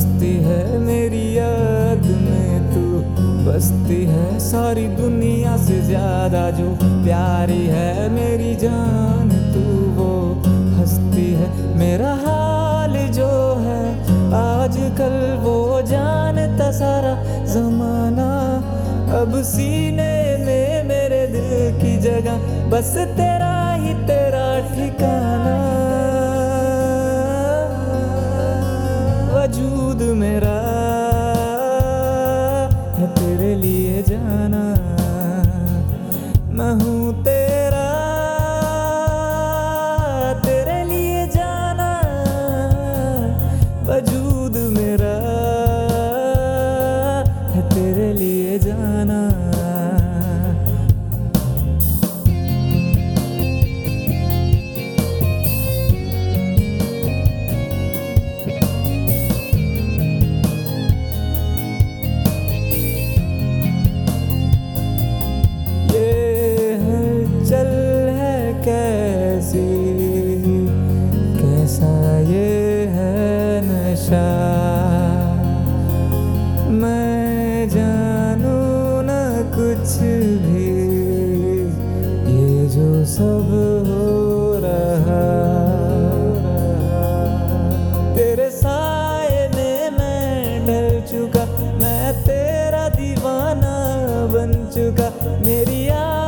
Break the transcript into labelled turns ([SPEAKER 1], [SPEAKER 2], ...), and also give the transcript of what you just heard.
[SPEAKER 1] हंसती है मेरी याद में तू, बसती है सारी दुनिया से ज्यादा जो प्यारी है मेरी जान तू, वो हंसती है मेरा हाल जो है आजकल वो जानता सारा जमाना। अब सीने में मेरे दिल की जगह बस तेरा ही तेरा ठिकाना। वजूद मेरा है तेरे लिए जाना, मैं हूँ तेरा तेरे लिए जाना। वजूद मेरा है तेरे लिए जाना। कैसा ये है नशा, मैं जानू न कुछ भी, ये जो सब हो रहा। तेरे साए में मैं ढल चुका, मैं तेरा दीवाना बन चुका। मेरी